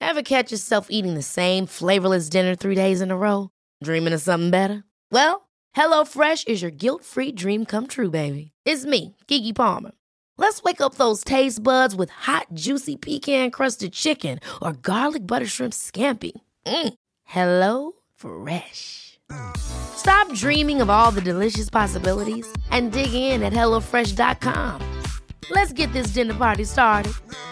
Ever catch yourself eating the same flavorless dinner 3 days in a row? Dreaming of something better? Well, HelloFresh is your guilt-free dream come true, baby. It's me, Keke Palmer. Let's wake up those taste buds with hot, juicy pecan-crusted chicken or garlic butter shrimp scampi. Hello Fresh. Stop dreaming of all the delicious possibilities and dig in at HelloFresh.com. Let's get this dinner party started.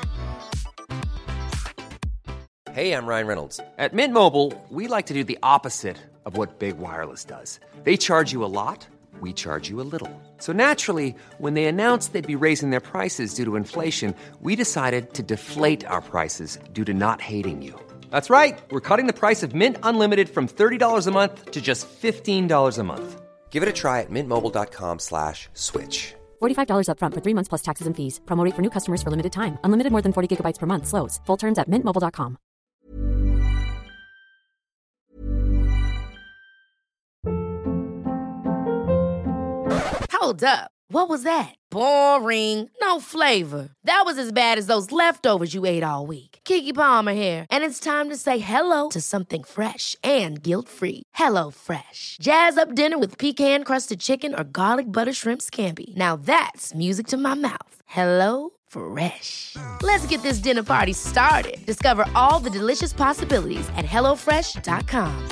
Hey, I'm Ryan Reynolds. At Mint Mobile, we like to do the opposite of what Big Wireless does. They charge you a lot, we charge you a little. So naturally, when they announced they'd be raising their prices due to inflation, we decided to deflate our prices due to not hating you. That's right. We're cutting the price of Mint Unlimited from $30 a month to just $15 a month. Give it a try at mintmobile.com/switch. $45 up front for 3 months plus taxes and fees. Promo rate for new customers for limited time. Unlimited more than 40 gigabytes per month. Slows full terms at mintmobile.com. Hold up. What was that? Boring. No flavor. That was as bad as those leftovers you ate all week. Keke Palmer here, and it's time to say hello to something fresh and guilt-free. Hello Fresh. Jazz up dinner with pecan-crusted chicken or garlic butter shrimp scampi. Now that's music to my mouth. Hello Fresh. Let's get this dinner party started. Discover all the delicious possibilities at HelloFresh.com.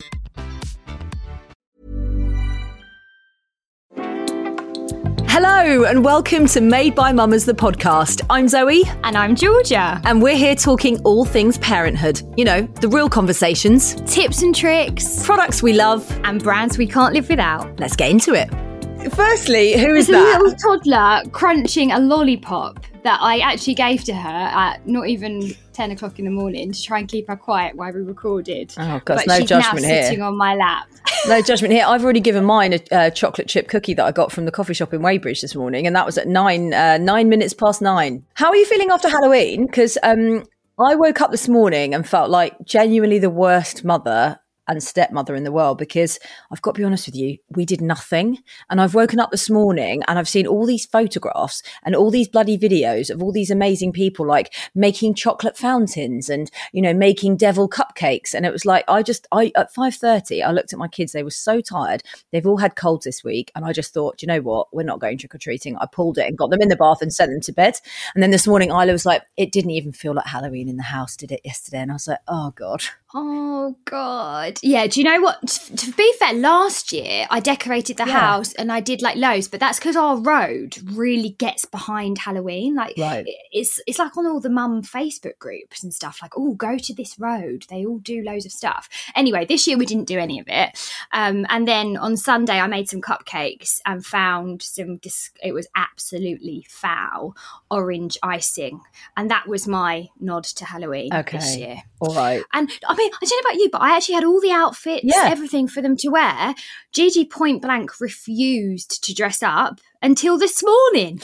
Hello and welcome to Made by Mamas, the podcast. I'm Zoe. And I'm Georgia. And we're here talking all things parenthood. You know, the real conversations. Tips and tricks. Products we love. And brands we can't live without. Let's get into it. Firstly, who is that? There's a little toddler crunching a lollipop that I actually gave to her at not even 10 o'clock in the morning to try and keep her quiet while we recorded. Oh, God, but no she's judgment now here. Sitting on my lap. No judgment here. I've already given mine a chocolate chip cookie that I got from the coffee shop in Weybridge this morning, and that was at 9 minutes past 9. How are you feeling after Halloween? Because I woke up this morning and felt like genuinely the worst mother and stepmother in the world, because I've got to be honest with you, we did nothing. And I've woken up this morning and I've seen all these photographs and all these bloody videos of all these amazing people like making chocolate fountains and, you know, making devil cupcakes. And it was like, I at 5:30, I looked at my kids, they were so tired. They've all had colds this week. And I just thought, you know what, we're not going trick-or-treating. I pulled it and got them in the bath and sent them to bed. And then this morning, Isla was like, it didn't even feel like Halloween in the house, did it, yesterday? And I was like, oh God. Oh, God. Yeah, do you know what? To be fair, last year I decorated the house and I did like loads, but that's because our road really gets behind Halloween. Like, it's like on all the mum Facebook groups and stuff, like, oh, go to this road. They all do loads of stuff. Anyway, this year we didn't do any of it. And then on Sunday I made some cupcakes and found it was absolutely foul orange icing. And that was my nod to Halloween this year. All right. And I mean, I don't know about you, but I actually had all the outfits, everything for them to wear. Gigi point blank refused to dress up until this morning.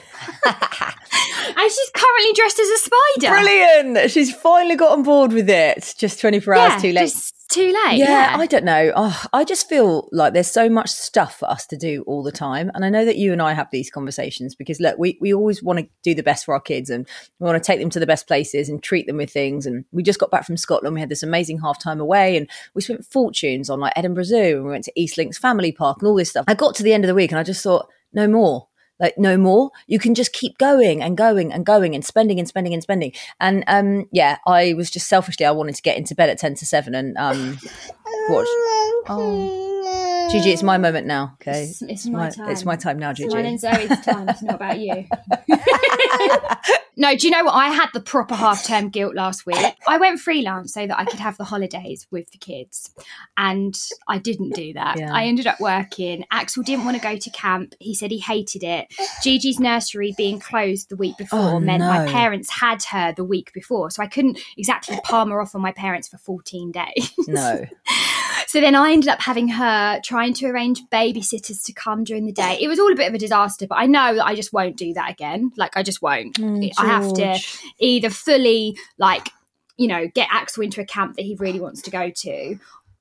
And she's currently dressed as a spider. Brilliant. She's finally got on board with it. Just 24 hours too late. Just too late. Yeah, I don't know. I just feel like there's so much stuff for us to do all the time. And I know that you and I have these conversations because, look, we always want to do the best for our kids and we want to take them to the best places and treat them with things. And we just got back from Scotland. We had this amazing half time away and we spent fortunes on like Edinburgh Zoo and we went to East Links Family Park and all this stuff. I got to the end of the week and I just thought, no more. Like, no more. You can just keep going and going and going and spending and spending and spending. And I was just selfishly, I wanted to get into bed at 10 to 7 and watch. Oh, Gigi, it's my moment now. Okay, it's my time. It's my time now, Gigi. Mine and Zoe's time. It's not about you. No, do you know what? I had the proper half-term guilt last week. I went freelance so that I could have the holidays with the kids. And I didn't do that. Yeah. I ended up working. Axel didn't want to go to camp. He said he hated it. Gigi's nursery being closed the week before meant my parents had her the week before. So I couldn't exactly palm her off on my parents for 14 days. No. So then I ended up having her trying to arrange babysitters to come during the day. It was all a bit of a disaster, but I know that I just won't do that again. Like, I just won't. I have to either fully, like, you know, get Axel into a camp that he really wants to go to,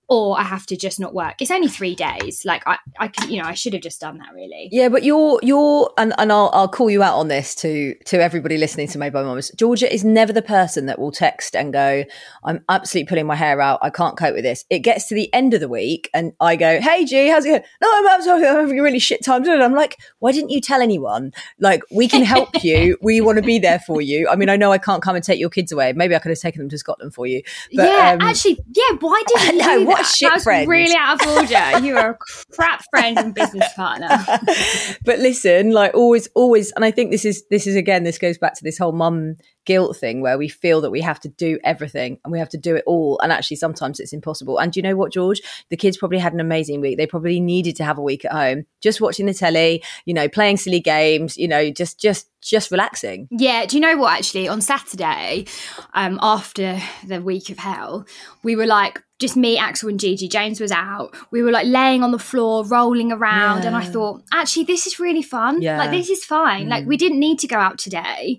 or I have to just not work. It's only 3 days. Like I could, I should have just done that really. Yeah, but you're and I'll call you out on this to everybody listening to Made by Mums. Georgia is never the person that will text and go, I'm absolutely pulling my hair out. I can't cope with this. It gets to the end of the week and I go, hey G, how's it going? No, I'm having a really shit time. And I'm like, why didn't you tell anyone? Like, we can help you. We want to be there for you. I mean, I know I can't come and take your kids away. Maybe I could have taken them to Scotland for you. But, why didn't you do that? What a shit that was friend. Really out of order. You are a crap friend and business partner. But listen, like always, and I think this is again, this goes back to this whole mum guilt thing where we feel that we have to do everything and we have to do it all, and actually sometimes it's impossible. And do you know what, George? The kids probably had an amazing week. They probably needed to have a week at home, just watching the telly, playing silly games, just relaxing. Yeah, do you know what, actually on Saturday, after the week of hell, we were like, just me, Axel and Gigi. James was out. We were like laying on the floor, rolling around. And I thought, actually, this is really fun. Yeah. Like, this is fine. Like, we didn't need to go out today.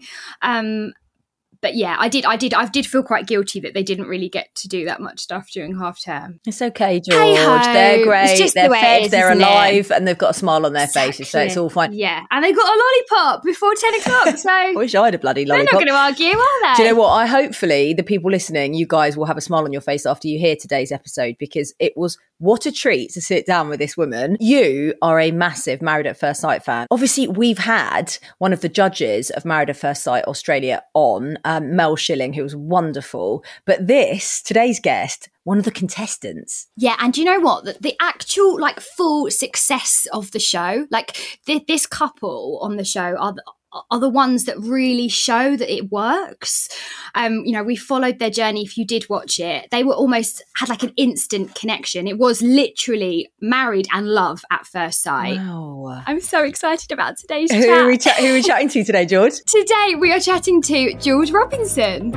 But yeah, I did feel quite guilty that they didn't really get to do that much stuff during half term. It's okay, George. Hey-ho. They're great. It's just they're the way fed, it is, they're isn't alive, and they've got a smile on their faces, so it's all fine. Yeah, and they got a lollipop before 10 o'clock, so I wish I had a bloody lollipop. they're not going to argue, are they? Do you know what? Hopefully the people listening, you guys will have a smile on your face after you hear today's episode, because it was what a treat to sit down with this woman. You are a massive Married at First Sight fan. Obviously, we've had one of the judges of Married at First Sight Australia on, Mel Schilling, who was wonderful. But today's guest, one of the contestants. Yeah, and do you know what? The actual, full success of the show, this couple on the show are the ones that really show that it works. We followed their journey. If you did watch it, they were had an instant connection. It was literally married and love at first sight. Wow. I'm so excited about today's chat. Who are we chatting to today, George? Today we are chatting to Jules Robinson.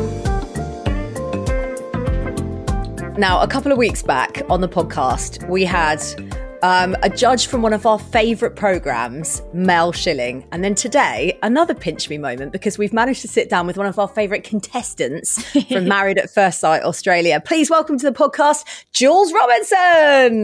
Now, a couple of weeks back on the podcast, we had a judge from one of our favourite programmes, Mel Schilling. And then today, another pinch me moment, because we've managed to sit down with one of our favourite contestants from Married at First Sight Australia. Please welcome to the podcast, Jules Robinson.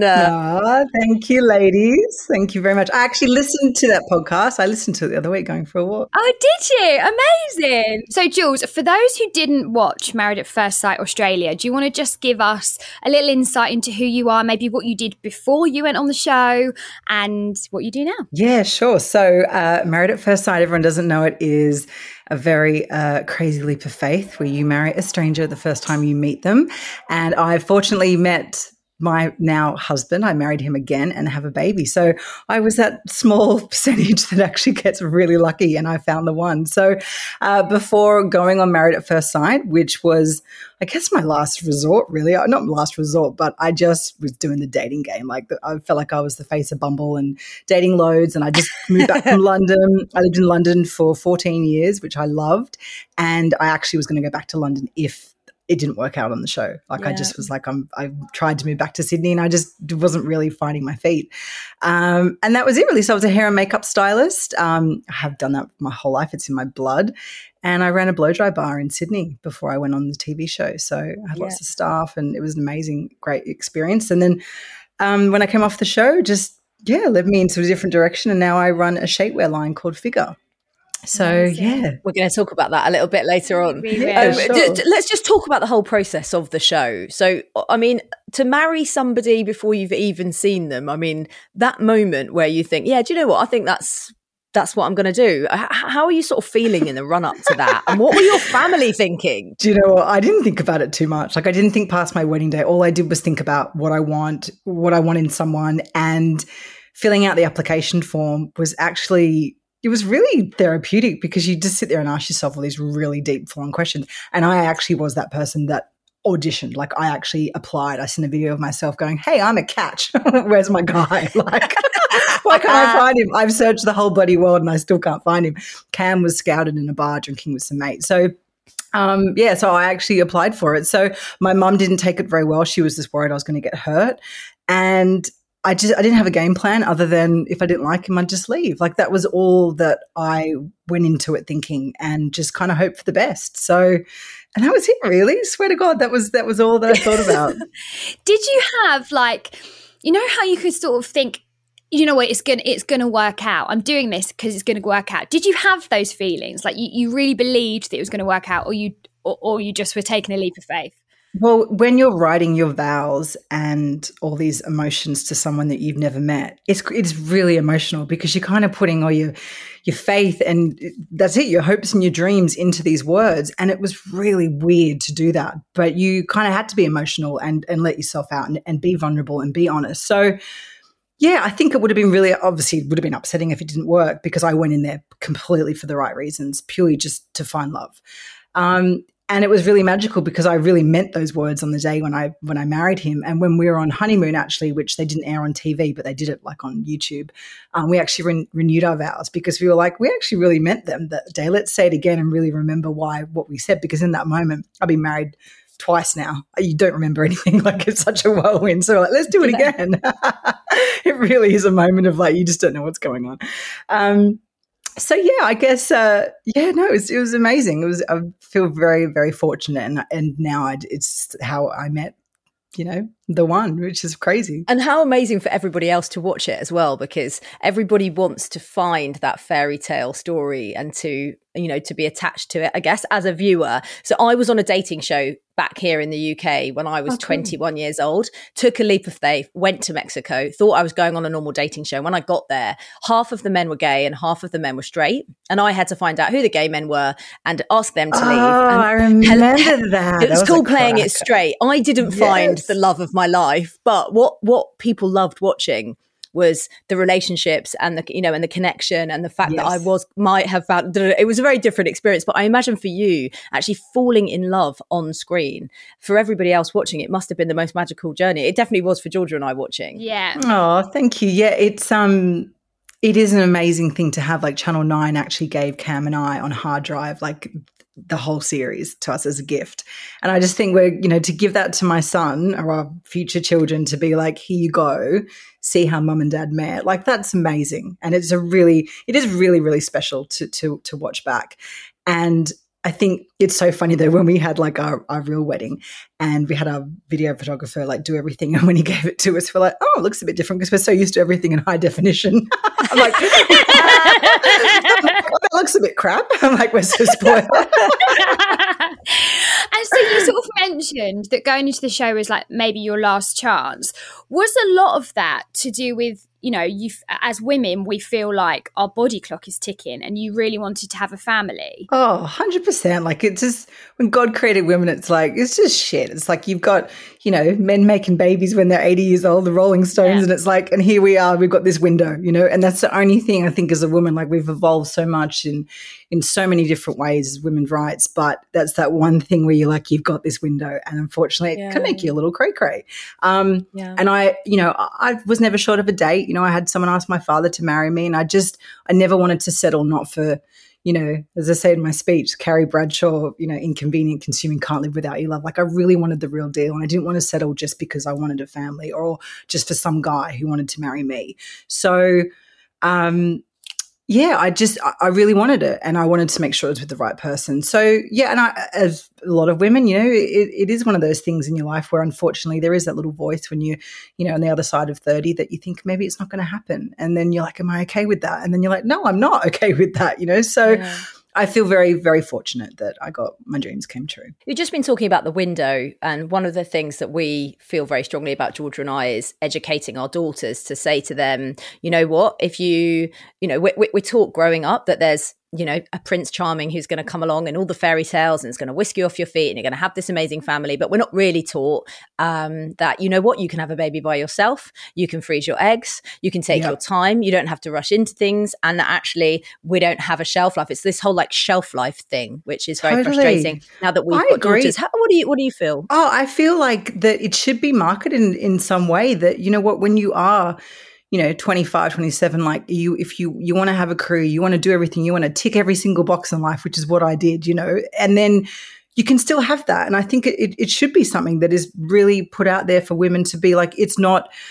Thank you, ladies. Thank you very much. I actually listened to that podcast. I listened to it the other week going for a walk. Oh, did you? Amazing. So, Jules, for those who didn't watch Married at First Sight Australia, do you want to just give us a little insight into who you are, maybe what you did before you went on the show and what you do now? Yeah, sure. So Married at First Sight, everyone doesn't know it, is a very crazy leap of faith where you marry a stranger the first time you meet them. And I fortunately met my now husband. I married him again and have a baby. So I was that small percentage that actually gets really lucky, and I found the one. So before going on Married at First Sight, which was, I guess, my last resort, really, not last resort, but I just was doing the dating game. I felt like I was the face of Bumble and dating loads. And I just moved back from London. I lived in London for 14 years, which I loved. And I actually was going to go back to London if it didn't work out on the show. I just was like, I tried to move back to Sydney and I just wasn't really finding my feet. And that was it really. So I was a hair and makeup stylist. I have done that my whole life. It's in my blood. And I ran a blow dry bar in Sydney before I went on the TV show. So I had lots of staff and it was an amazing, great experience. And then when I came off the show, led me into a different direction. And now I run a shapewear line called Figure. So, yeah. We're going to talk about that a little bit later on. Yeah, sure. Let's just talk about the whole process of the show. So, I mean, to marry somebody before you've even seen them, I mean, that moment where you think, yeah, do you know what? I think that's what I'm going to do. How are you sort of feeling in the run up to that? And what were your family thinking? Do you know what? I didn't think about it too much. I didn't think past my wedding day. All I did was think about what I want in someone, and filling out the application form was actually, it was really therapeutic because you just sit there and ask yourself all these really deep, flowing questions. And I actually was that person that auditioned. I actually applied. I sent a video of myself going, hey, I'm a catch. Where's my guy? Why can't I find him? I've searched the whole bloody world and I still can't find him. Cam was scouted in a bar drinking with some mates. So so I actually applied for it. So my mum didn't take it very well. She was just worried I was going to get hurt. And I didn't have a game plan other than if I didn't like him, I'd just leave. That was all that I went into it thinking, and just kind of hope for the best. So And that was it, really. Swear to God, that was all that I thought about. Did you have like, you know how you could sort of think, you know what, it's gonna work out. I'm doing this because it's gonna work out. Did you have those feelings? Like you really believed that it was gonna work out, or you just were taking a leap of faith? Well, when you're writing your vows and all these emotions to someone that you've never met, it's really emotional because you're kind of putting all your faith and that's it, your hopes and your dreams into these words. And it was really weird to do that. But you kind of had to be emotional and let yourself out and be vulnerable and be honest. So, yeah, I think it would have been upsetting if it didn't work because I went in there completely for the right reasons, purely just to find love. And it was really magical because I really meant those words on the day when I married him. And when we were on honeymoon, actually, which they didn't air on TV, but they did it like on YouTube, we actually renewed our vows because we were like, we actually really meant them that day. Let's say it again and really remember what we said, because in that moment, I've been married twice now. You don't remember anything, like it's such a whirlwind. So we're like, let's do it again. It really is a moment of like, you just don't know what's going on. So yeah, I guess it was amazing. I feel very, very fortunate, and now it's how I met, the one, which is crazy. And how amazing for everybody else to watch it as well, because everybody wants to find that fairy tale story and to be attached to it, I guess, as a viewer. So I was on a dating show back here in the UK when I was 21 years old, took a leap of faith, went to Mexico, thought I was going on a normal dating show. When I got there, half of the men were gay and half of the men were straight. And I had to find out who the gay men were and ask them to leave. And I remember that. It was cool playing it straight. I didn't find the love of my life, but what people loved watching was the relationships and the connection and the fact that I might have found it was a very different experience. But I imagine for you, actually falling in love on screen, for everybody else watching, it must have been the most magical journey. It definitely was for Georgia and I watching. Yeah. Oh, thank you. Yeah, it is an amazing thing to have. Like Channel 9 actually gave Cam and I on hard drive, like the whole series to us as a gift. And I just think we're, to give that to my son or our future children to be like, here you go, see how mum and dad met. Like that's amazing. And it is really, really special to watch back. And I think it's so funny though, when we had like our real wedding and we had our video photographer like do everything, and when he gave it to us, we're like, oh, it looks a bit different because we're so used to everything in high definition. I'm like, that looks a bit crap. I'm like, we're so spoiled. And so you sort of mentioned that going into the show was like maybe your last chance. Was a lot of that to do with, as women, we feel like our body clock is ticking and you really wanted to have a family? Oh, 100%. Like it's just, when God created women, it's just shit. It's like you've got, men making babies when they're 80 years old, the Rolling Stones, and it's like, and here we are, we've got this window, and that's the only thing I think as a woman, like we've evolved so much in so many different ways as women's rights, but that's that one thing where you're like, you've got this window, and unfortunately it can make you a little cray-cray. And I was never short of a date. I had someone ask my father to marry me, and I never wanted to settle, not for, as I say in my speech, Carrie Bradshaw, inconvenient, consuming, can't live without you love. Like I really wanted the real deal, and I didn't want to settle just because I wanted a family or just for some guy who wanted to marry me. So, I really wanted it, and I wanted to make sure it was with the right person. So, and as a lot of women, it is one of those things in your life where unfortunately there is that little voice when you on the other side of 30 that you think maybe it's not going to happen. And then you're like, am I okay with that? And then you're like, no, I'm not okay with that, So I feel very, very fortunate that my dreams came true. You've just been talking about the window, and one of the things that we feel very strongly about, Georgia and I, is educating our daughters to say to them, you know what, if we taught growing up that there's a Prince Charming who's going to come along and all the fairy tales and it's going to whisk you off your feet and you're going to have this amazing family. But we're not really taught that, you can have a baby by yourself. You can freeze your eggs. You can take your time. You don't have to rush into things. And that actually we don't have a shelf life. It's this whole like shelf life thing, which is very frustrating now that we've got daughters. What do you feel? Oh, I feel like that it should be marketed in some way that, when you are 25, 27, like if you want to have a career, you want to do everything, you want to tick every single box in life, which is what I did, and then you can still have that. And I think it should be something that is really put out there for women to be like, it's not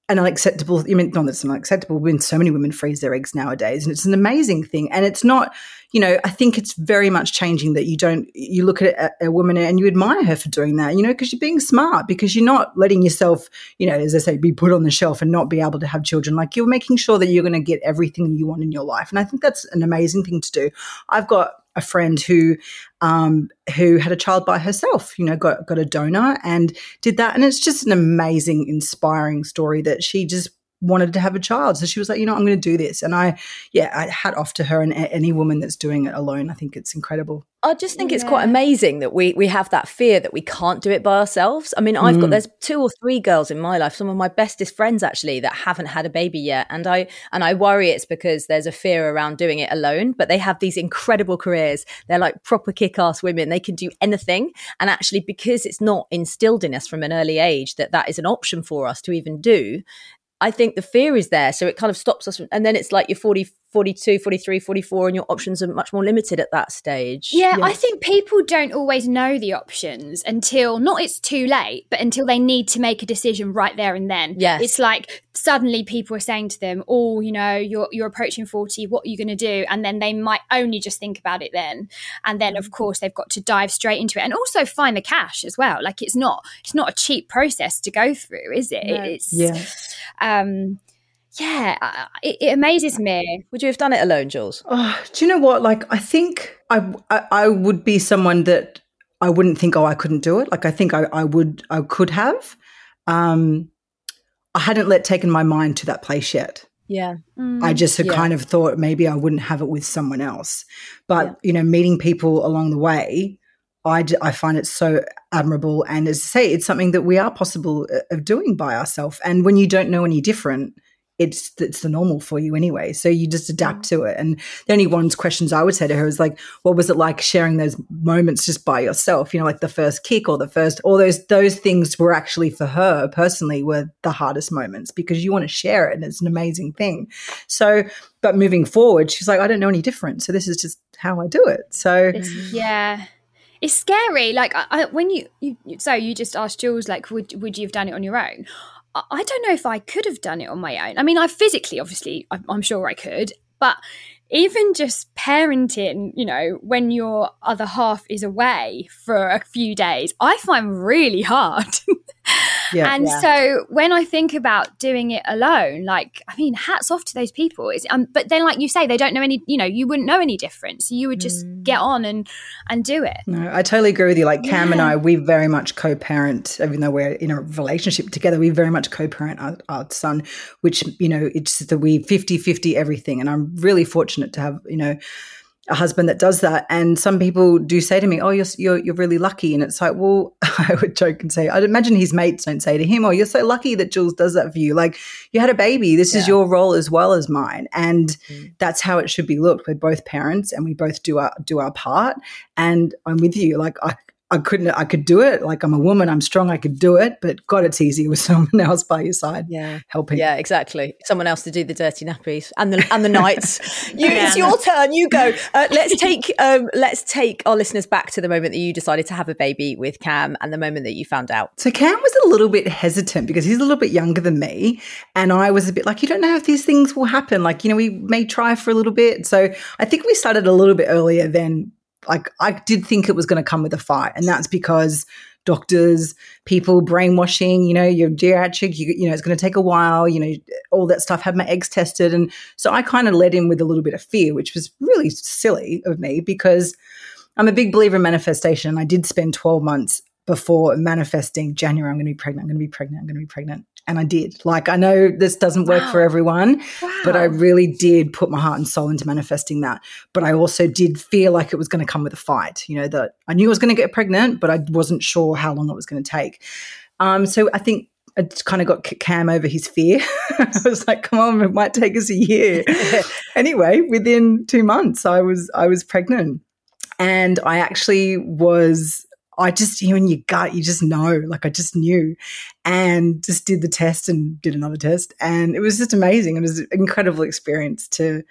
an unacceptable, I mean, not that it's unacceptable, when so many women freeze their eggs nowadays, and it's an amazing thing. And it's not, I think it's very much changing that you look at a woman and you admire her for doing that, because you're being smart, because you're not letting yourself, as I say, be put on the shelf and not be able to have children. Like, you're making sure that you're going to get everything you want in your life. And I think that's an amazing thing to do. I've got a friend who had a child by herself, got a donor and did that. And it's just an amazing, inspiring story that she just wanted to have a child. So she was like, I'm going to do this. And I hat off to her and any woman that's doing it alone. I think it's incredible. I just think it's quite amazing that we have that fear that we can't do it by ourselves. I mean, there's 2 or 3 girls in my life, some of my bestest friends actually, that haven't had a baby yet. And I worry it's because there's a fear around doing it alone, but they have these incredible careers. They're like proper kick-ass women. They can do anything. And actually, because it's not instilled in us from an early age that is an option for us to even do, I think the fear is there. So it kind of stops us. And then it's like you're 40, 42, 43, 44, and your options are much more limited at that stage. Yeah, I think people don't always know the options until, not it's too late, but until they need to make a decision right there and then. Yes. It's like suddenly people are saying to them, you're approaching 40, what are you going to do? And then they might only just think about it then. And then, of course, they've got to dive straight into it and also find the cash as well. Like, it's not a cheap process to go through, is it? No. It amazes me. Would you have done it alone, Jules? Oh, do you know what? Like, I think I would be someone that I wouldn't think, I couldn't do it. Like, I think I could have. I hadn't taken my mind to that place yet. Yeah. I just had kind of thought maybe I wouldn't have it with someone else. But, meeting people along the way, I find it so admirable. And as I say, it's something that we are possible of doing by ourselves. And when you don't know any different, it's the normal for you anyway. So you just adapt to it. And the only one questions I would say to her is like, what was it like sharing those moments just by yourself? Like the first kick or the first, all those things were actually for her personally were the hardest moments, because you want to share it and it's an amazing thing. So, but moving forward, she's like, I don't know any different. So this is just how I do it. So it's scary. Like when you just asked Jules, like, would you have done it on your own? I don't know if I could have done it on my own. I mean, I physically, obviously, I'm sure I could, but even just parenting, when your other half is away for a few days, I find really hard. So when I think about doing it alone, like, I mean, hats off to those people. But then, like you say, they don't know any, you wouldn't know any difference. So you would just get on and do it. No, I totally agree with you. Like Cam and I, we very much co-parent, even though we're in a relationship together, we very much co-parent our son, which, it's that we 50-50 everything. And I'm really fortunate to have, a husband that does that. And some people do say to me, oh, you're really lucky. And it's like, well, I would joke and say, I'd imagine his mates don't say to him, oh, you're so lucky that Jules does that for you. Like, you had a baby. This is your role as well as mine. And that's how it should be looked. We're both parents and we both do our part. And I'm with you. Like, I could do it. Like, I'm a woman, I'm strong, I could do it, but God, it's easier with someone else by your side helping. Yeah, exactly. Someone else to do the dirty nappies and the nights. It's your turn, you go. Let's take our listeners back to the moment that you decided to have a baby with Cam and the moment that you found out. So Cam was a little bit hesitant because he's a little bit younger than me, and I was a bit like, you don't know if these things will happen. Like, we may try for a little bit. So I think we started a little bit earlier than, like, I did think it was going to come with a fight, and that's because doctors, people, brainwashing, you're geriatric, it's going to take a while, all that stuff, had my eggs tested. And so I kind of led in with a little bit of fear, which was really silly of me because I'm a big believer in manifestation. And I did spend 12 months before manifesting January, I'm going to be pregnant, I'm going to be pregnant, I'm going to be pregnant. And I did. Like, I know this doesn't work for everyone, but I really did put my heart and soul into manifesting that. But I also did feel like it was going to come with a fight, that I knew I was going to get pregnant, but I wasn't sure how long it was going to take. So I think I kind of got Cam over his fear. I was like, come on, it might take us a year. Anyway, within 2 months, I was pregnant. And I actually was... I just, in your gut, you just know, like I just knew, and just did the test and did another test. And it was just amazing. It was an incredible experience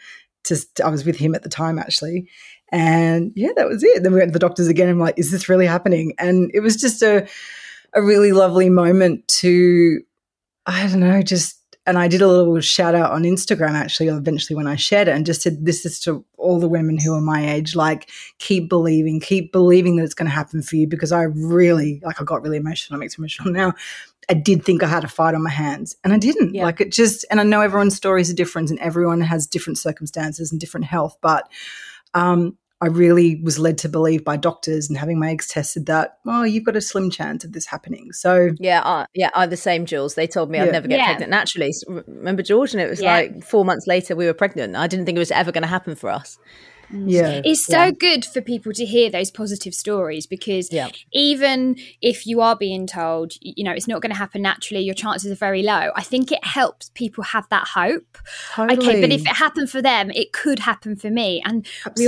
I was with him at the time actually. And that was it. Then we went to the doctors again. I'm like, is this really happening? And it was just a really lovely moment to, I don't know, just and I did a little shout out on Instagram actually eventually when I shared it, and just said, this is to all the women who are my age, like, keep believing that it's going to happen for you, because I really, like, I got really emotional. It makes me emotional now. I did think I had a fight on my hands, and I didn't. Like, it just, and I know everyone's stories are different and everyone has different circumstances and different health, but I really was led to believe by doctors and having my eggs tested that, oh, you've got a slim chance of this happening. So I'm the same, Jules. They told me I'd never get pregnant naturally. Remember, George? And it was like 4 months later we were pregnant. I didn't think it was ever going to happen for us. Yeah, it's so good for people to hear those positive stories, because even if you are being told, you know, it's not going to happen naturally, your chances are very low, I think it helps people have that hope. Totally. Okay, but if it happened for them, it could happen for me. And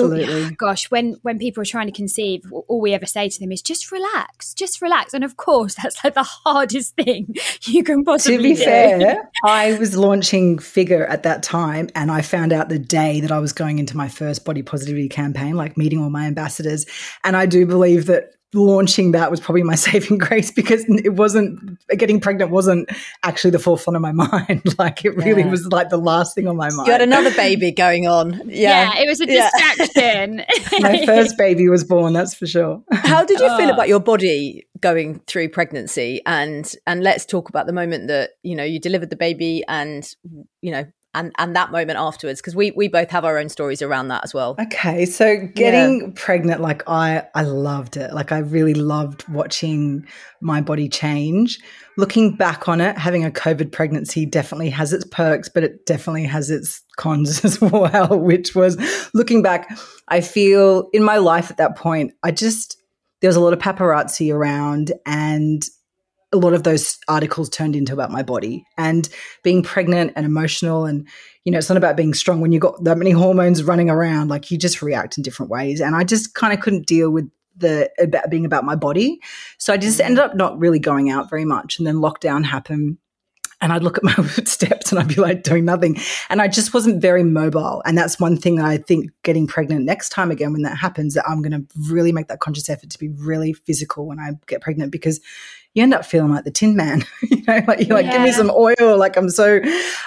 gosh, when people are trying to conceive, all we ever say to them is just relax. And of course, that's like the hardest thing you can possibly do. To be fair, I was launching Figure at that time, and I found out the day that I was going into my first body positivity campaign, like meeting all my ambassadors. And I do believe that launching that was probably my saving grace, because it wasn't, getting pregnant wasn't actually the forefront of my mind. Like, it really was like the last thing on my mind. You had another baby going on. Yeah, it was a distraction. My first baby was born, that's for sure. How did you feel about your body going through pregnancy? And let's talk about the moment that, you know, you delivered the baby and, you know, and that moment afterwards, because we both have our own stories around that as well. Okay, so getting pregnant, like, I loved it. Like, I really loved watching my body change. Looking back on it, having a COVID pregnancy definitely has its perks, but it definitely has its cons as well, which was, looking back, I feel in my life at that point, there was a lot of paparazzi around, and a lot of those articles turned into about my body and being pregnant and emotional. And, you know, it's not about being strong when you've got that many hormones running around, like, you just react in different ways. And I just kind of couldn't deal with being about my body. So I just ended up not really going out very much. And then lockdown happened, and I'd look at my steps and I'd be like doing nothing. And I just wasn't very mobile. And that's one thing I think getting pregnant next time again, when that happens, that I'm going to really make that conscious effort to be really physical when I get pregnant, because you end up feeling like the Tin Man, you know, like, you're like, give me some oil. Like, I'm so,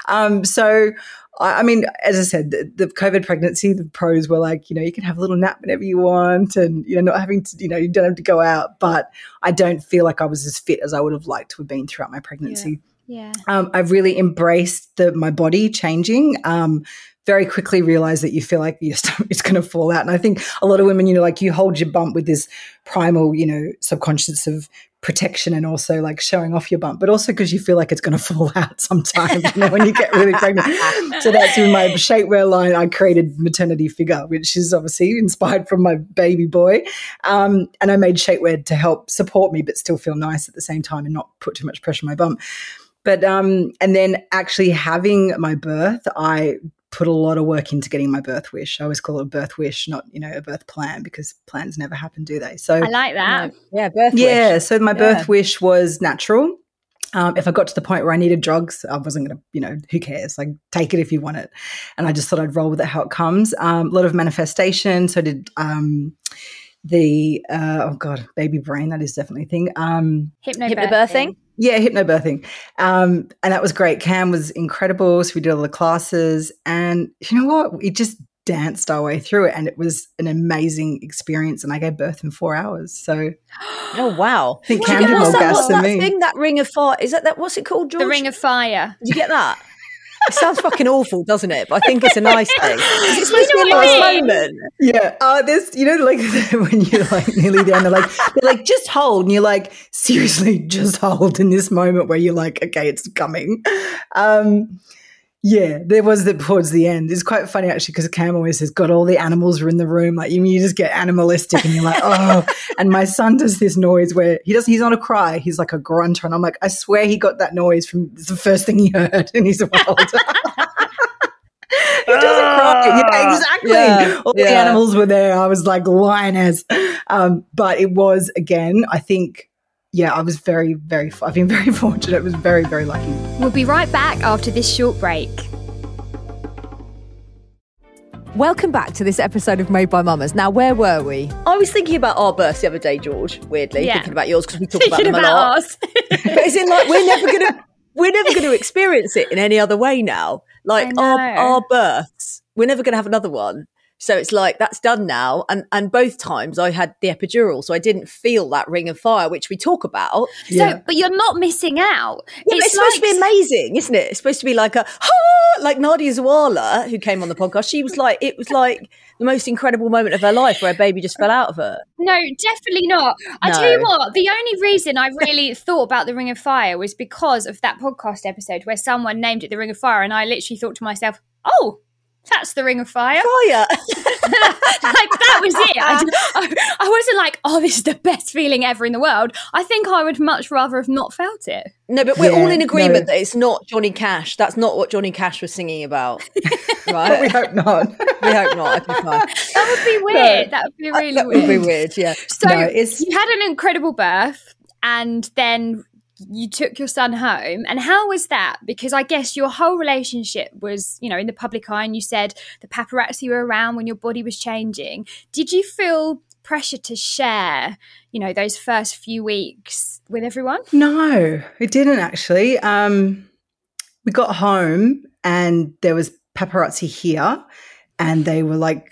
I mean, as I said, the COVID pregnancy, the pros were like, you know, you can have a little nap whenever you want, and, you know, not having to, you know, you don't have to go out. But I don't feel like I was as fit as I would have liked to have been throughout my pregnancy. Yeah. I've really embraced my body changing. Very quickly realized that you feel like your stomach is going to fall out. And I think a lot of women, you know, like, you hold your bump with this primal, you know, subconscious of protection and also like showing off your bump, but also because you feel like it's going to fall out sometimes, you know, when you get really pregnant. So that's in my shapewear line. I created Maternity Figure, which is obviously inspired from my baby boy. And I made shapewear to help support me, but still feel nice at the same time and not put too much pressure on my bump. But, and then actually having my birth, I put a lot of work into getting my birth wish. I always call it a birth wish, not, you know, a birth plan, because plans never happen, do they? So I like that. Birth wish. Yeah, so my birth wish was natural. If I got to the point where I needed drugs, I wasn't going to, you know, who cares? Like, take it if you want it. And I just thought I'd roll with it how it comes. A lot of manifestation. So I did baby brain, that is definitely a thing. Hypnobirthing. Yeah, hypnobirthing. And that was great. Cam was incredible. So we did all the classes, and you know what? We just danced our way through it, and it was an amazing experience, and I gave birth in 4 hours. So oh, wow. I think Cam did more gas than me. Thing, that ring of fire, is that what's it called, George? The ring of fire. Did you get that? It sounds fucking awful, doesn't it? But I think it's a nice thing. Is it supposed to be a nice moment? Yeah. There's, you know, like when you're like nearly there and they're like, just hold. And you're like, seriously, just hold in this moment where you're like, okay, it's coming. Yeah, there was towards the end. It's quite funny actually, because Cam always says, God, all the animals are in the room. Like, you just get animalistic and you're like, oh. And my son does this noise where he's not a cry. He's like a grunter. And I'm like, I swear he got that noise from the first thing he heard in his world. He doesn't cry. Yeah, exactly. Yeah, all the animals were there. I was like lioness. But it was, again, I think, yeah, I was I've been very fortunate. It was very, very lucky. We'll be right back after this short break. Welcome back to this episode of Made by Mamas. Now, where were we? I was thinking about our births the other day, George, weirdly, thinking about yours because we talk about them a lot. But is it like we're we're never going to experience it in any other way now. Like our births, we're never going to have another one. So it's like, that's done now. And both times I had the epidural, so I didn't feel that ring of fire, which we talk about. So, but you're not missing out. Yeah, it's supposed to be amazing, isn't it? It's supposed to be like like Nadia Zawala, who came on the podcast. She was like, it was like the most incredible moment of her life where a baby just fell out of her. No, definitely not. I tell you what, the only reason I really thought about the Ring of Fire was because of that podcast episode where someone named it the Ring of Fire, and I literally thought to myself, oh, that's the Ring of Fire. Fire. Like, that was it. I wasn't like, oh, this is the best feeling ever in the world. I think I would much rather have not felt it. No, but we're all in agreement that it's not Johnny Cash. That's not what Johnny Cash was singing about. Right? But we hope not. We hope not. I'd be fine. That would be weird. That would be really weird. That would be weird, yeah. So you had an incredible birth, and then you took your son home. And how was that? Because I guess your whole relationship was, you know, in the public eye, and you said the paparazzi were around when your body was changing. Did you feel pressure to share, you know, those first few weeks with everyone? No, it didn't actually. We got home and there was paparazzi here, and they were like,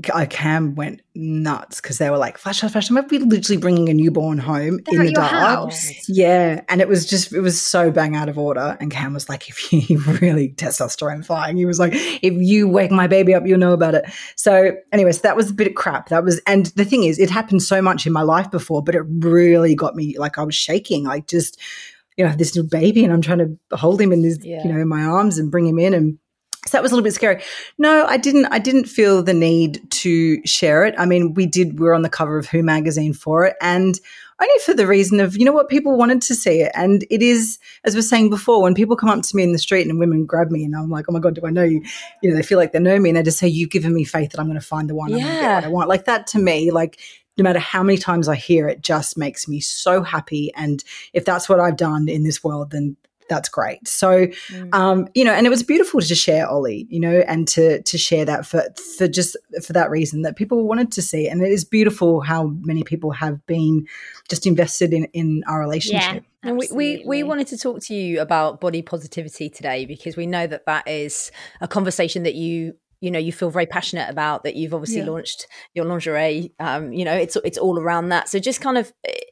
Cam went nuts because they were like, flash, might be literally bringing a newborn home in the dark. House. Yeah. And it was so bang out of order. And Cam was like, if you really testosterone flying, he was like, if you wake my baby up, you'll know about it. So anyways, that was a bit of crap. And the thing is, it happened so much in my life before, but it really got me, like, I was shaking, like, just, you know, this new baby, and I'm trying to hold him in this, you know, in my arms and bring him in, and so that was a little bit scary. No, I didn't feel the need to share it. I mean, we were on the cover of Who magazine for it, and only for the reason of, you know what, people wanted to see it. And it is, as we were saying before, when people come up to me in the street and women grab me and I'm like, oh my God, do I know you? You know, they feel like they know me, and they just say, you've given me faith that I'm going to find the one. I'm going to get what I want. Like, that to me, like, no matter how many times I hear it, just makes me so happy. And if that's what I've done in this world, then that's great. So, you know, and it was beautiful to share Ollie, you know, and to share that for that reason, that people wanted to see. And it is beautiful how many people have been just invested in our relationship. Yeah, and we wanted to talk to you about body positivity today, because we know that is a conversation that you feel very passionate about, that you've obviously launched your lingerie. You know, it's all around that. So just kind of,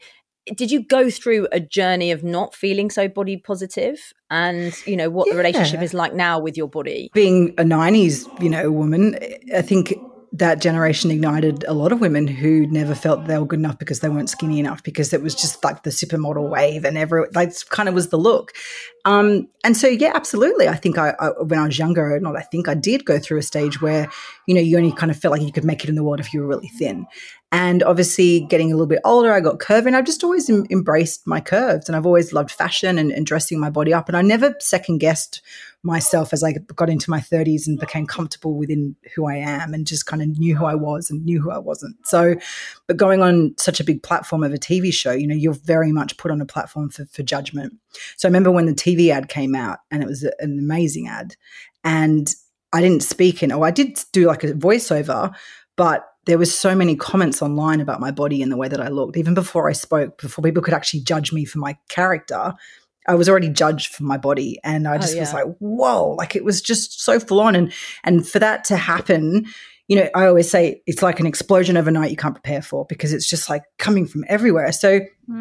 did you go through a journey of not feeling so body positive, and, you know, what the relationship is like now with your body? Being a 90s, you know, woman, I think that generation ignited a lot of women who never felt they were good enough because they weren't skinny enough, because it was just like the supermodel wave, and that kind of was the look. And so, yeah, absolutely. I think I when I was younger, I did go through a stage where, you know, you only kind of felt like you could make it in the world if you were really thin. And obviously getting a little bit older, I got curvy, and I've just always embraced my curves, and I've always loved fashion and dressing my body up. And I never second guessed myself as I got into my 30s and became comfortable within who I am, and just kind of knew who I was and knew who I wasn't. So, but going on such a big platform of a TV show, you know, you're very much put on a platform for judgment. So I remember when the TV ad came out, and it was an amazing ad, and I didn't speak I did do like a voiceover, but there was so many comments online about my body and the way that I looked. Even before I spoke, before people could actually judge me for my character, I was already judged for my body. And I just was like, whoa, like, it was just so full on. And for that to happen, you know, I always say it's like an explosion overnight you can't prepare for, because it's just like coming from everywhere. So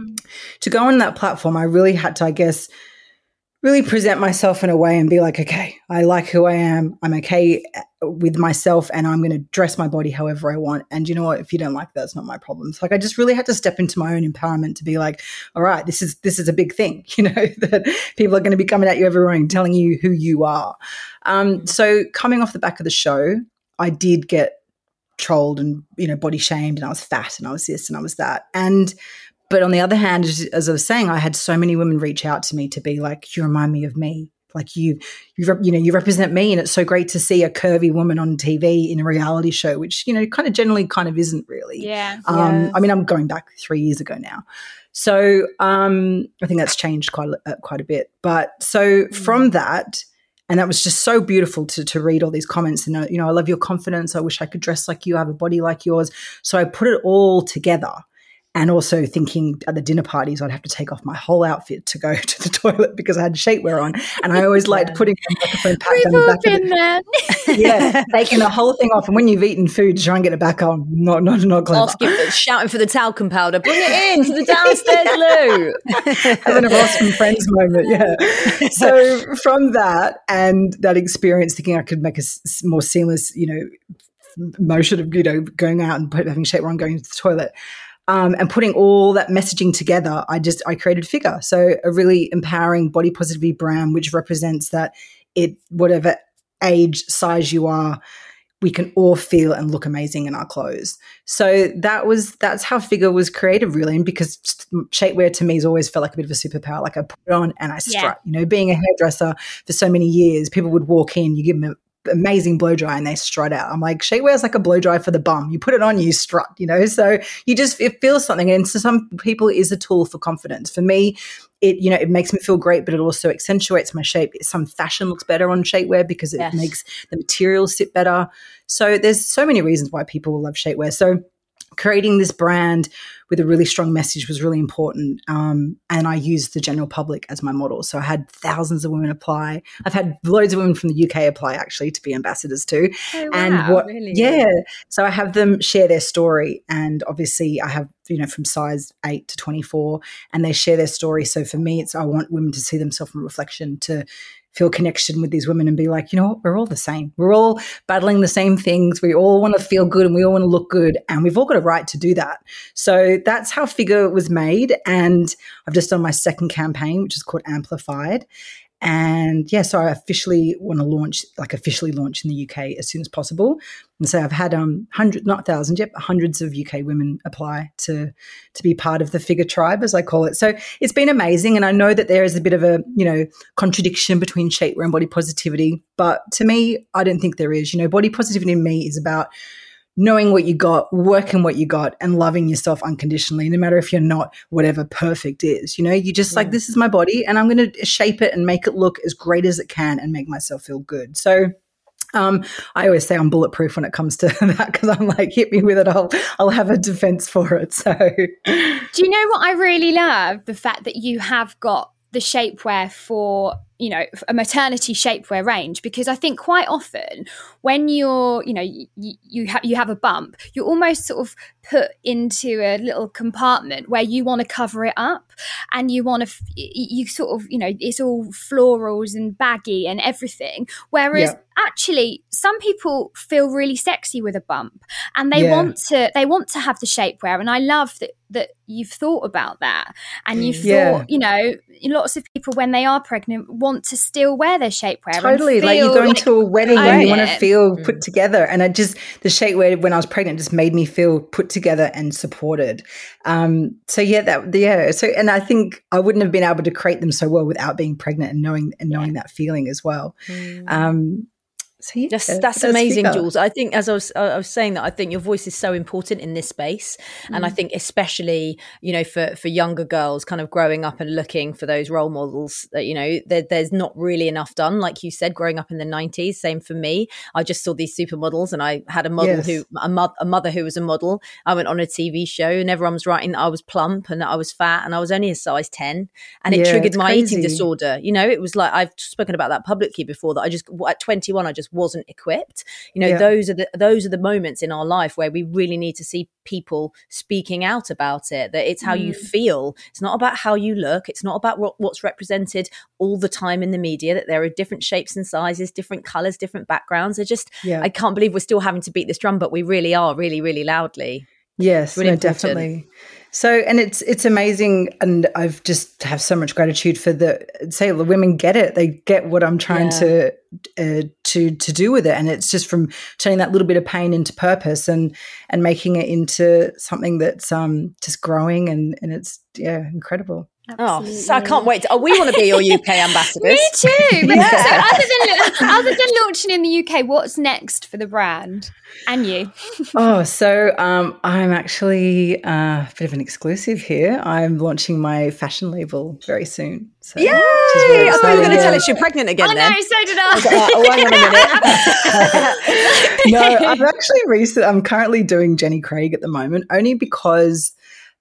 to go on that platform, I really had to, I guess, really present myself in a way and be like, okay, I like who I am. I'm okay with myself, and I'm going to dress my body however I want. And you know what? If you don't like that, it's not my problem. So, like, I just really had to step into my own empowerment to be like, all right, this is a big thing, you know, that people are going to be coming at you everywhere and telling you who you are. So coming off the back of the show, I did get trolled and, you know, body shamed, and I was fat and I was this and I was that. But on the other hand, as I was saying, I had so many women reach out to me to be like, you remind me of me. Like you represent me, and it's so great to see a curvy woman on TV in a reality show, which, you know, kind of generally kind of isn't really. Yeah. I mean, I'm going back 3 years ago now. So I think that's changed quite a bit. But so from that, and that was just so beautiful to read all these comments, and, you know, I love your confidence. I wish I could dress like you, have a body like yours. So I put it all together. And also thinking at the dinner parties, I'd have to take off my whole outfit to go to the toilet because I had shapewear on. And I always liked putting my microphone pack down the back of it. Yeah, taking the whole thing off. And when you've eaten food, to try and get it back on. Not clever. Shouting for the talcum powder. Bring it in to the downstairs loo. Having a Ross from Friends moment, yeah. So from that and that experience, thinking I could make a more seamless, motion of, going out and having shapewear on, going to the toilet. And putting all that messaging together, I created Figure. So a really empowering body positivity brand, which represents that whatever age, size you are, we can all feel and look amazing in our clothes. So that's how Figure was created, really. And because shapewear to me has always felt like a bit of a superpower. Like I put it on and I strut. Being a hairdresser for so many years, people would walk in, you give them amazing blow dry and they strut out. I'm like, shapewear is like a blow dry for the bum. You put it on, you strut, so it feels something. And for some people it is a tool for confidence. For me, it makes me feel great, but it also accentuates my shape. Some fashion looks better on shapewear because it makes the materials sit better. So there's so many reasons why people love shapewear. So creating this brand with a really strong message was really important. And I used the general public as my model. So I had thousands of women apply. I've had loads of women from the UK apply actually to be ambassadors too. Oh, wow, really? Yeah. So I have them share their story. And obviously I have, from size 8 to 24 and they share their story. So for me, I want women to see themselves in reflection, to feel connection with these women and be like, what, we're all the same. We're all battling the same things. We all want to feel good and we all want to look good and we've all got a right to do that. So that's how Figure was made. And I've just done my second campaign, which is called Amplified. And so I officially want to launch in the UK as soon as possible. And so I've had hundreds, not thousands yet, but hundreds of UK women apply to be part of the Figure tribe, as I call it. So it's been amazing. And I know that there is a bit of a, contradiction between shapewear and body positivity. But to me, I don't think there is. Body positivity in me is about knowing what you got, working what you got, and loving yourself unconditionally, no matter if you're not whatever perfect is. You just like, this is my body and I'm going to shape it and make it look as great as it can and make myself feel good. So I always say I'm bulletproof when it comes to that because I'm like, hit me with it, I'll have a defense for it. So do you know what I really love? The fact that you have got the shapewear for a maternity shapewear range, because I think quite often when you're, you have a bump, you're almost sort of put into a little compartment where you want to cover it up and you want to, you sort of, it's all florals and baggy and everything. Whereas actually some people feel really sexy with a bump and they want to have the shapewear. And I love that you've thought about that and you've thought, lots of people when they are pregnant want to still wear their shapewear. Totally. Like you're going to a wedding and you want to feel put together. And the shapewear when I was pregnant just made me feel put together and supported. And I think I wouldn't have been able to create them so well without being pregnant and knowing that feeling as well. So that's amazing, Figure. Jules. I think, as I was saying, that I think your voice is so important in this space, and I think especially for younger girls, kind of growing up and looking for those role models. That there's not really enough done, like you said, growing up in the 90s. Same for me. I just saw these supermodels, and I had a model a mother who was a model. I went on a TV show, and everyone was writing that I was plump and that I was fat, and I was only a size 10, and it triggered my eating disorder. It was like, I've spoken about that publicly before, that I just at 21 I just wasn't equipped. Those are the moments in our life where we really need to see people speaking out about it, that it's how you feel. It's not about how you look. It's not about what's represented all the time in the media, that there are different shapes and sizes, different colors, different backgrounds. I can't believe we're still having to beat this drum, but we really are, really, really loudly. Yes, really definitely. So, and it's amazing, and I've just have so much gratitude for the women get it. They get what I'm trying to do with it, and it's just from turning that little bit of pain into purpose and making it into something that's just growing, and it's incredible. Absolutely. Oh, so I can't wait. We want to be your UK ambassadors. Me too. But so other than launching in the UK, what's next for the brand and you? So I'm actually a bit of an exclusive here. I'm launching my fashion label very soon. So, yay! I thought you were going to tell us you're pregnant again. Oh then. No, so did I. Hang on a minute. No, I'm currently doing Jenny Craig at the moment, only because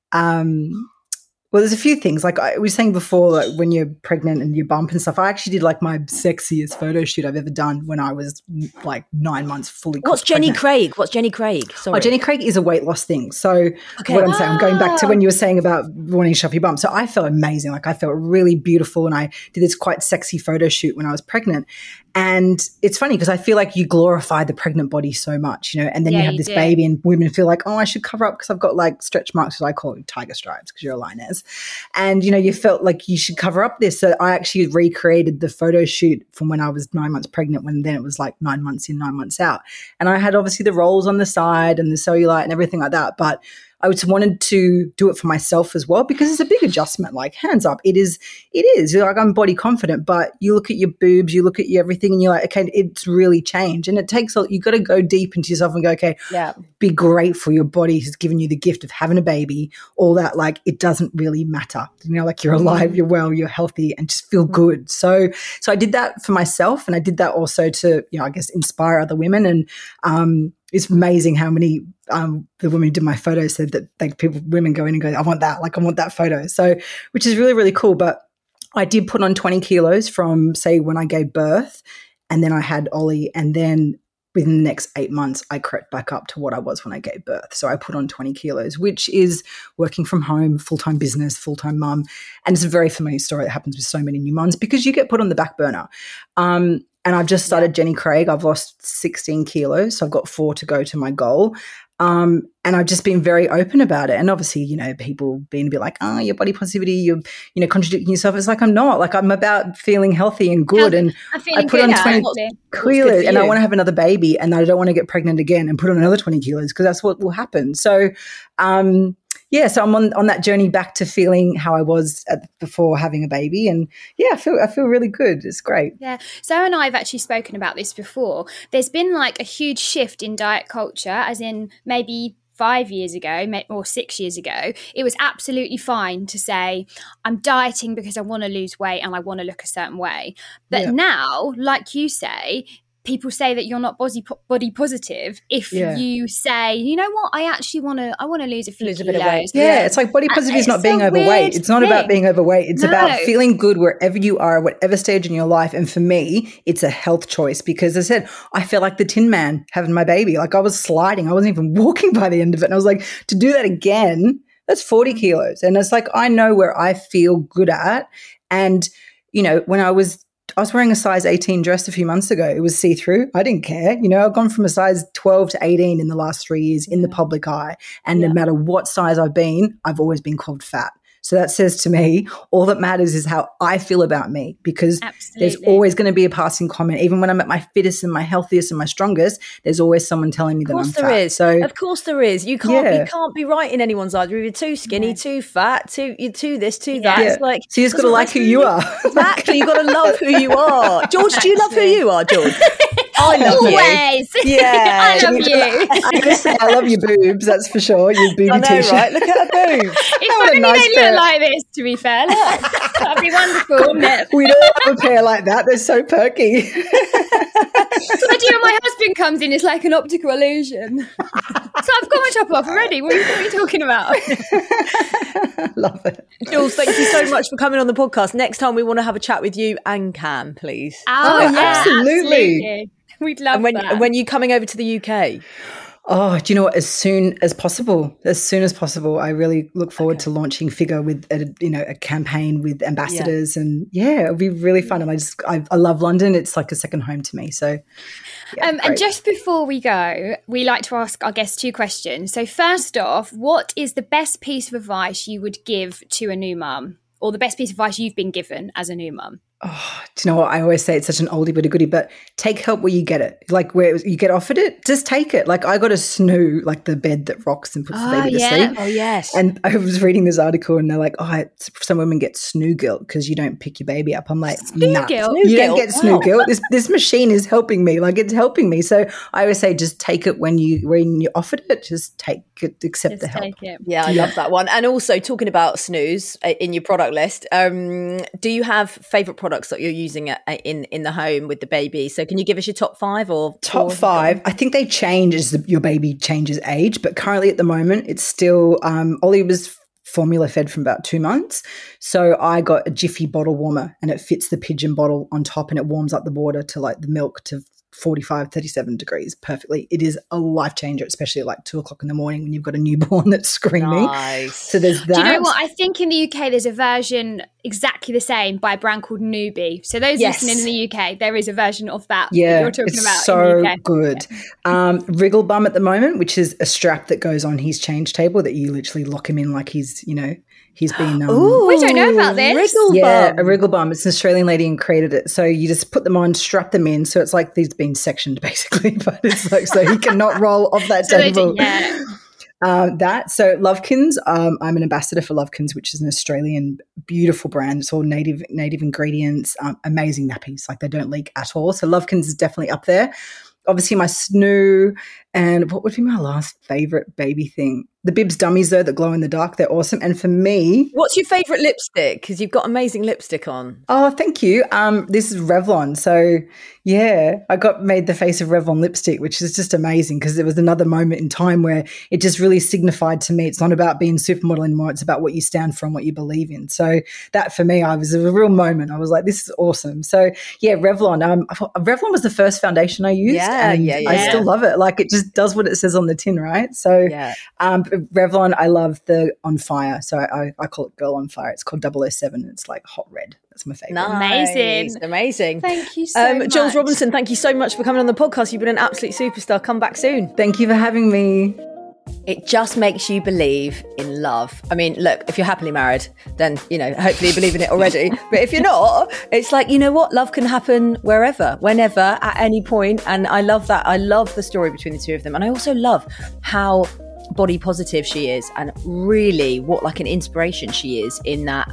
well, there's a few things. Like I was saying before, like when you're pregnant and you bump and stuff, I actually did like my sexiest photo shoot I've ever done when I was like 9 months fully. What's Jenny Craig? What's Jenny Craig? Sorry. Oh, Jenny Craig is a weight loss thing. So what I'm saying, I'm going back to when you were saying about wanting to shove your bump. So I felt amazing. Like I felt really beautiful, and I did this quite sexy photo shoot when I was pregnant. And it's funny because I feel like you glorify the pregnant body so much, you know, and then you have this baby and women feel like, oh, I should cover up because I've got like stretch marks, as I call it, tiger stripes because you're a lioness. And, you know, you felt like you should cover up this. So I actually recreated the photo shoot from when I was 9 months pregnant, when then it was like 9 months in, 9 months out. And I had obviously the rolls on the side and the cellulite and everything like that. But I just wanted to do it for myself as well because it's a big adjustment, like hands up. It is. You're like, I'm body confident, but you look at your boobs, you look at your everything and you're like, okay, it's really changed. And it takes, you got to go deep into yourself and go, okay, be grateful your body has given you the gift of having a baby, all that, like it doesn't really matter. You know, like you're alive, you're well, you're healthy and just feel good. So I did that for myself, and I did that also to, you know, I guess inspire other women. And, it's amazing how many the women who did my photos said that women go in and go, I want that photo. So, which is really, really cool. But I did put on 20 kilos from, say, when I gave birth, and then I had Ollie, and then within the next 8 months, I crept back up to what I was when I gave birth. So I put on 20 kilos, which is working from home, full-time business, full-time mum. And it's a very familiar story that happens with so many new mums because you get put on the back burner. And I've just started Jenny Craig. I've lost 16 kilos, so I've got 4 to go to my goal. And I've just been very open about it. And obviously, you know, people being a bit like, oh, your body positivity, you're, you know, contradicting yourself. It's like, I'm not. Like, I'm about feeling healthy and good. And I put on 20 kilos and I want to have another baby, and I don't want to get pregnant again and put on another 20 kilos because that's what will happen. So, so I'm on that journey back to feeling how I was before having a baby, and I feel really good. It's great. Yeah, Sarah and I have actually spoken about this before. There's been like a huge shift in diet culture, as in maybe 5 years ago or 6 years ago, it was absolutely fine to say, I'm dieting because I want to lose weight and I want to look a certain way. But now, like you say, people say that you're not body positive if you say, you know what, I actually want to lose a few kilos. Yeah, it's like body positive is not being overweight. It's not about being overweight. It's about feeling good wherever you are, whatever stage in your life. And for me, it's a health choice because as I said, I feel like the Tin Man having my baby. Like I was sliding. I wasn't even walking by the end of it. And I was like, to do that again, that's 40 kilos. And it's like, I know where I feel good at. And, you know, when I was wearing a size 18 dress a few months ago. It was see-through. I didn't care. You know, I've gone from a size 12 to 18 in the last 3 years in the public eye. And no matter what size I've been, I've always been called fat. So that says to me, all that matters is how I feel about me, because there's always going to be a passing comment. Even when I'm at my fittest and my healthiest and my strongest, there's always someone telling me that I'm fat. Is. So of course there is. You can't be right in anyone's eyes. You're either too skinny, too fat, too this, too that. It's like, so you just got to like who you are. Exactly. You've got to love who you are. George, do you love who you are, George? I love you. Yeah. I love you. I'm going to say I love your boobs, that's for sure. Your booby t-shirt. Right? Look at her boobs. If only they look like this, to be fair. Look, that'd be wonderful, wouldn't it? We don't have a pair like that. They're so perky. So the idea when my husband comes in, it's like an optical illusion. So I've got my top off already. What are you talking about? Love it. Jules, thank you so much for coming on the podcast. Next time we want to have a chat with you and Cam, please. Oh yeah, absolutely. We'd love that. And when are you coming over to the UK? Oh, do you know what? As soon as possible. I really look forward to launching Figure with a campaign with ambassadors, and it'll be really fun. And I love London. It's like a second home to me. So, and just before we go, we like to ask our guests 2 questions. So first off, what is the best piece of advice you would give to a new mum, or the best piece of advice you've been given as a new mum? Oh, do you know what? I always say it's such an oldie but a goodie, but take help where you get it. Like where you get offered it, just take it. Like I got a Snoo, like the bed that rocks and puts the baby to sleep. Oh, yes. And I was reading this article and they're like, some women get Snoo guilt because you don't pick your baby up. I'm like, nah, you don't get Snoo guilt. This machine is helping me. Like it's helping me. So I always say just take it when you offered it. Just take it, accept the help. Take it. Yeah, I love that one. And also talking about Snoos in your product list, do you have favourite products that you're using in the home with the baby? So can you give us your top 5 or top 5? I think they change as your baby changes age, but currently at the moment it's still Ollie was formula fed from about 2 months. So I got a Jiffy bottle warmer, and it fits the pigeon bottle on top, and it warms up the water to like the milk to 45, 37 degrees perfectly. It is a life changer, especially at like 2 o'clock in the morning when you've got a newborn that's screaming. Nice. So there's that. Do you know what? I think in the UK there's a version exactly the same by a brand called Newbie. So those listening in the UK, there is a version of that you're talking it's about. So in the UK. good. Wriggle Bum at the moment, which is a strap that goes on his change table that you literally lock him in like he's, you know, he's been we don't know about this. Wriggle Bum. A Wriggle Bum. It's an Australian lady and created it. So you just put them on, strap them in. So it's like he's been sectioned basically, but it's like so he cannot roll off that table. So Lovekins, I'm an ambassador for Lovekins, which is an Australian beautiful brand. It's all native ingredients, amazing nappies. Like they don't leak at all. So Lovekins is definitely up there. Obviously my Snoo, and what would be my last favorite baby thing? The Bibs dummies though that glow in the dark, they're awesome. And for me, what's your favorite lipstick? Because you've got amazing lipstick on. Oh, thank you. This is Revlon. So yeah, I made the face of Revlon lipstick, which is just amazing because there was another moment in time where it just really signified to me it's not about being supermodel anymore. It's about what you stand for and what you believe in. So that for me, I was a real moment. I was like, this is awesome. So yeah, Revlon. Revlon was the first foundation I used. I still love it. Like it just does what it says on the tin, right? So Revlon, I love the On Fire. So I call it Girl on Fire. It's called 007. It's like hot red. That's my favorite. Nice. Amazing. Thank you so much. Jules Robinson, thank you so much for coming on the podcast. You've been an absolute superstar. Come back soon. Thank you for having me. It just makes you believe in love. I mean, look, if you're happily married, then, you know, hopefully you believe in it already. But if you're not, it's like, you know what? Love can happen wherever, whenever, at any point. And I love that. I love the story between the two of them. And I also love how body positive she is and really what like an inspiration she is in that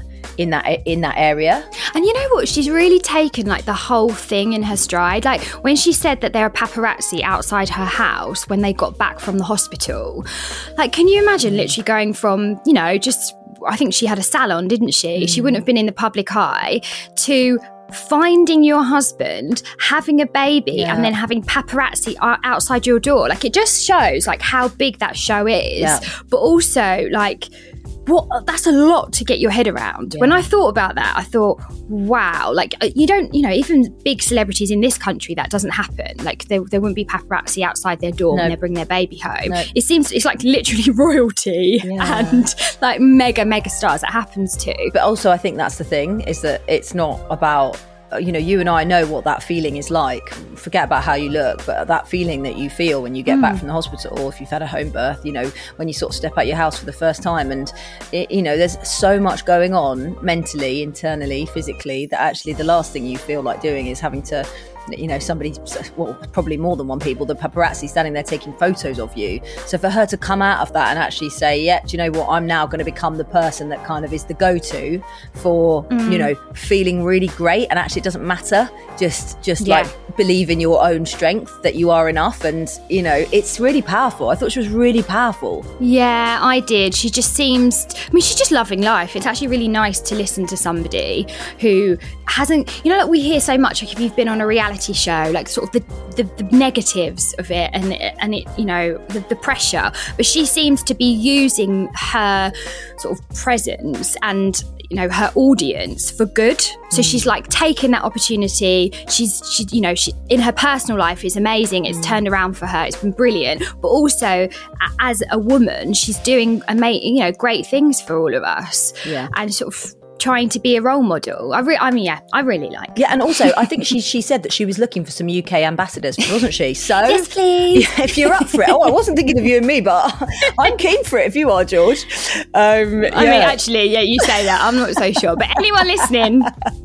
area. And you know what, she's really taken like the whole thing in her stride. Like when she said that there are paparazzi outside her house when they got back from the hospital, like can you imagine literally going from, you know, just, I think she had a salon, didn't she? She wouldn't have been in the public eye, to finding your husband, having a baby, and then having paparazzi outside your door. Like it just shows like how big that show is, but also like that's a lot to get your head around. When I thought about that, I thought, wow, like you don't, you know, even big celebrities in this country, that doesn't happen. Like there wouldn't be paparazzi outside their door when they bring their baby home. It seems it's like literally royalty and like mega stars that happens to. But also I think that's the thing, is that it's not about, you know, you and I know what that feeling is like. Forget about how you look, but that feeling that you feel when you get back from the hospital, or if you've had a home birth, you know, when you sort of step out your house for the first time, and it, you know, there's so much going on mentally, internally, physically, that actually the last thing you feel like doing is having to, you know, somebody, well, probably more than one people, the paparazzi standing there taking photos of you. So for her to come out of that and actually say, yeah, do you know what, I'm now going to become the person that kind of is the go-to for, you know, feeling really great, and actually it doesn't matter, just like believe in your own strength, that you are enough. And, you know, it's really powerful. I thought she was really powerful. Yeah, I did. She just seems, I mean, she's just loving life. It's actually really nice to listen to somebody who hasn't, you know, like we hear so much, like if you've been on a reality show, like sort of the negatives of it and it, you know, the pressure, but she seems to be using her sort of presence and, you know, her audience for good. So she's like taken that opportunity. She's you know, she in her personal life is amazing. It's turned around for her. It's been brilliant. But also as a woman, she's doing amazing, you know, great things for all of us. Yeah. And sort of trying to be a role model. I really like it. Yeah, and also I think she said that she was looking for some UK ambassadors, wasn't she? So yes, please. Yeah, if you're up for it. Oh, I wasn't thinking of you and me, but I'm keen for it if you are, George. I mean, actually, yeah, you say that. I'm not so sure. But anyone listening,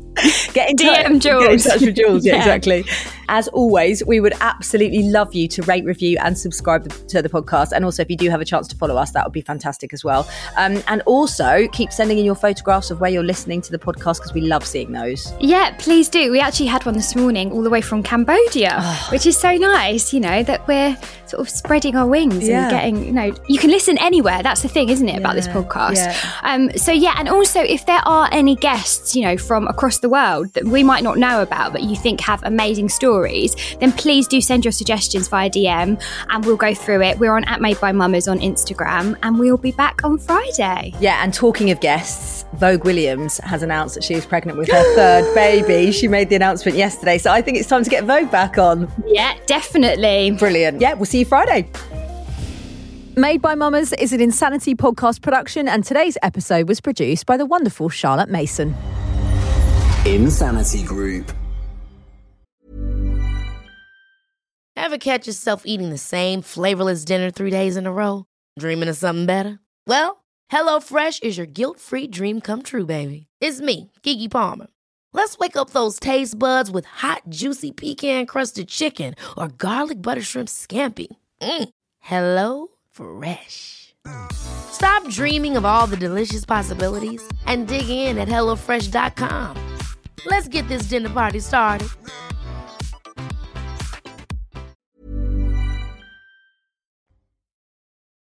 get in DM Jules. Get in touch with Jules. Yeah, exactly. As always, we would absolutely love you to rate, review and subscribe to the podcast. And also, if you do have a chance to follow us, that would be fantastic as well. And also, keep sending in your photographs of where you're listening to the podcast, because we love seeing those. Yeah, please do. We actually had one this morning all the way from Cambodia, which is so nice, you know, that we're sort of spreading our wings and getting, you know, you can listen anywhere. That's the thing, isn't it, about this podcast? Yeah. And also, if there are any guests, you know, from across the world that we might not know about, but you think have amazing stories, stories, then please do send your suggestions via DM and we'll go through it. We're on @MadeByMummers on Instagram and we'll be back on Friday. Yeah, and talking of guests, Vogue Williams has announced that she is pregnant with her third baby. She made the announcement yesterday, so I think it's time to get Vogue back on. Yeah, definitely. Brilliant. Yeah, we'll see you Friday. Made by Mummers is an Insanity podcast production, and today's episode was produced by the wonderful Charlotte Mason. Insanity Group. Ever catch yourself eating the same flavorless dinner 3 days in a row? Dreaming of something better? Well, HelloFresh is your guilt-free dream come true, baby. It's me, Keke Palmer. Let's wake up those taste buds with hot, juicy pecan-crusted chicken or garlic butter shrimp scampi. Hello Fresh. Stop dreaming of all the delicious possibilities and dig in at HelloFresh.com. Let's get this dinner party started.